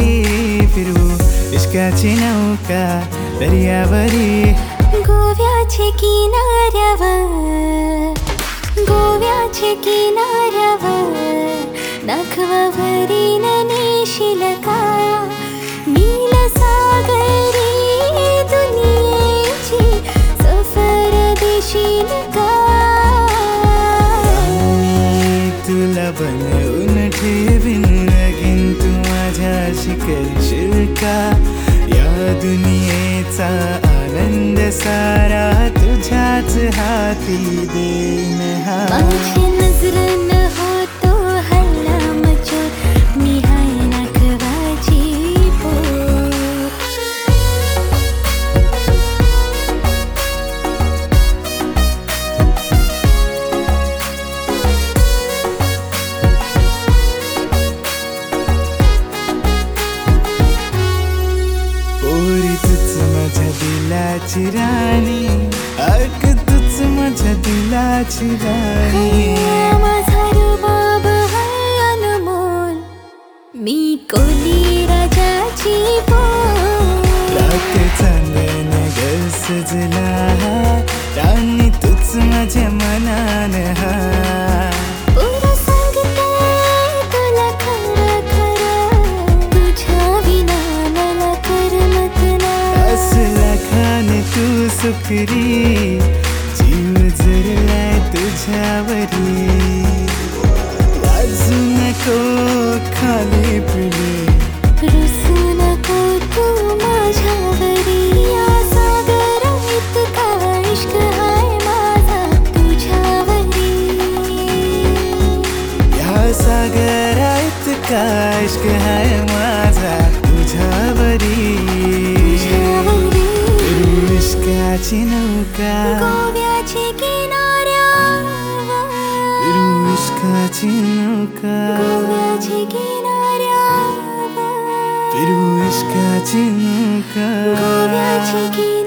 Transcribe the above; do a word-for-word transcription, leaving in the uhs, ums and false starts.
फिरू इश्काची नौका दर्यावरी गोव्याचे किनाऱ्यावर गोव्याचे किनाऱ्यावर नखवरी नेशील का नील सागरी दुनियेची सफर देशील का तुला बनवून ठेवीन लगीन तू माझ्याशी करशील का या दुनियेचा आनंद सारा तुझ्याच हाती देन हा माझी नजरन होतो हल्ला मचोर मी हाय नखवाची पोर पोरी तूच माझ्या दिलाची राणी अग तूच माझ्या दिलाची राणी माझा रुबाब हाय अनमोल मी कोली राजाची पोर रात चांदण गसजला राणी तूच माझ्या मनान हा पुरं सांगते तुला खरं खरं तुझ्या विना मला करमत नाही असला खान तू सुखरी जीव जरलाय तुझ्यावरी लाजू नको खाली पिले रुसू नको तू माझ्यावरी या सागरात का इश्क हाय माझा तुझ्यावरी या सागरात का इश्क हाय माझा तुझ्यावरी फिरू इश्काची नौका गोव्याचे किनाऱ्यावर फिरू इश्काची नौका गोव्याचे किनाऱ्यावर फिरू इश्काची नौका गोव्याचे किनाऱ्यावर